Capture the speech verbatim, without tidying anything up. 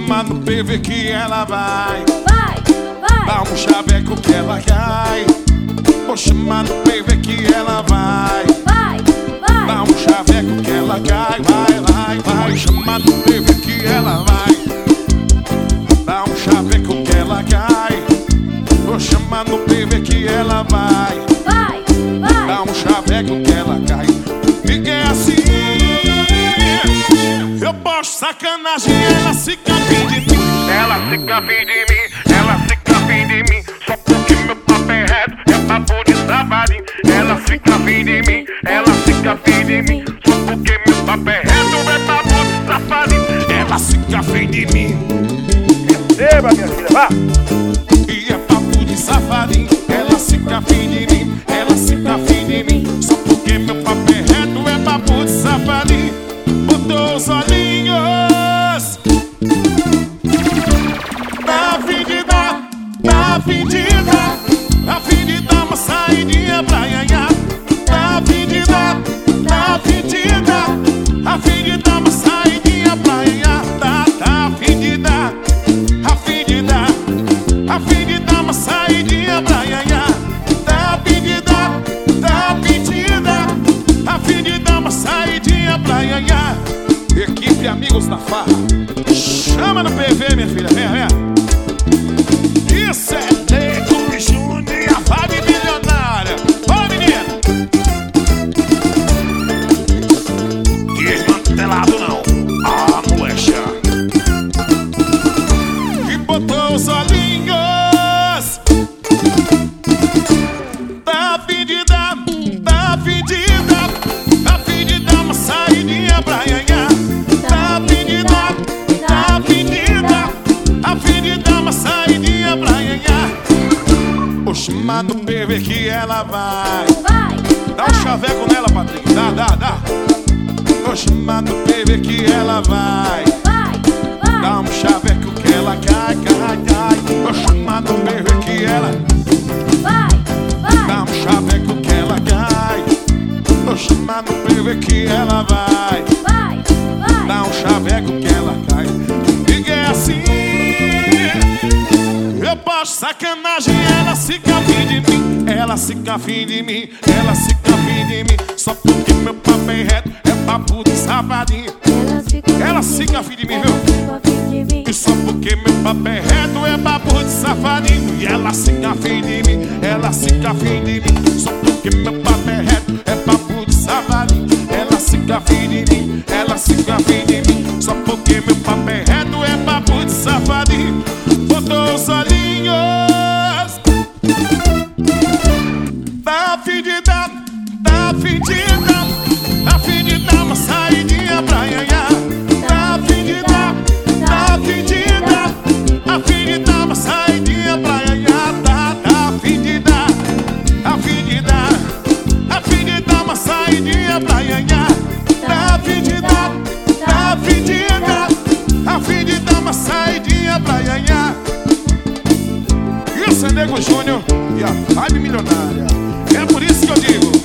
chamar no P V que ela vai. Vai, vai. Dá um chaveco que ela cai. Vou chamar no P V que ela vai. Vai, vai. Dá um chaveco que ela cai. Vai, vai, vai. Chamar no P V que ela vai. Dá um chaveco que ela cai. Vou chamar no P V que ela vai. Vai, vai. Dá um chaveco que ela cai. Fiquei assim. Eu posto sacanagem, ela fica afim de mim. Ela fica afim de mim, ela fica afim de mim. Só porque meu papo é reto, é papo de safadinho. Ela fica afim de mim, ela fica afim de mim. Só porque meu papo é reto, é papo de safadinho. Ela fica afim de mim. Receba, minha filha, vá! E é papo de safadinho. Ela fica afim de mim, ela fica afim de mim. Só porque meu papo é reto, é papo de safadinho. Botou os olhinhos. Tá afim de dar, tá afim de dar. Tá afim de dar uma saidinha pra iaiá. Tá afim de dar, tá afim de dar. A fim de dar uma saidinha pra iaiá. Tá, tá afim de dar, a fim de dar. A fim de dar uma saidinha pra iaiá. Tá afim de dar, tá afim de dar. A fim de dar uma saidinha pra iaiá. Equipe Amigos da Farra, chama no P V, minha filha, vem, vem. Isso é Nego Júnior e a vibe milionária. Ô, menina! Desmantelado não, a molecha. E botou os olhinhos. Tá a fim de dar, tá a fim de dar. Tá a fim de dar uma saidinha pra iaiá. Tá a fim de dar, tá a fim de dar. A fim de dar uma saidinha pra iaiá. Vou chamar no P V que ela vai. Vai. Dá um chaveco nela, Patrick, dá, dá, dá. Vou chamar no P V que ela vai. Vai, vai. Dá um chaveco que ela cai, cai, cai. Vou chamar no P V que ela Vai, vai. dá um chaveco que ela cai. Vou chamar no P V que ela vai. Vai, vai. Dá um chaveco que ela cai. Fiquei assim. Eu posto sacanagem, ela fica afim de mim. Ela fica afim de mim, ela fica afim de mim. Só porque meu papo é reto, é papo de safadinho. Ela fica afim de mim, viu? E só porque meu papo é reto, é papo de safadinho. E ela fica afim de mim, ela fica afim de mim. Só porque meu papo é reto, é papo de safadinho. Ela fica afim de mim, ela fica afim de mim. Só porque meu papo é reto, é papo de safadinho. Botou os olhinhos. Tá a fim de dar, tá a fim de dar. Tá a fim de dar uma saidinha pra iaiá. Tá a fim de dar, tá a fim de dar. A fim de dar uma saidinha pra iaiá. Tá, tá a fim de dar, a fim de dar. A fim de dar uma saidinha pra iaiá. Tá a fim de dar, tá a fim de dar. A fim de dar uma saidinha pra iaiá. Isso é Nego Júnior e a vibe milionária. É por isso que eu digo.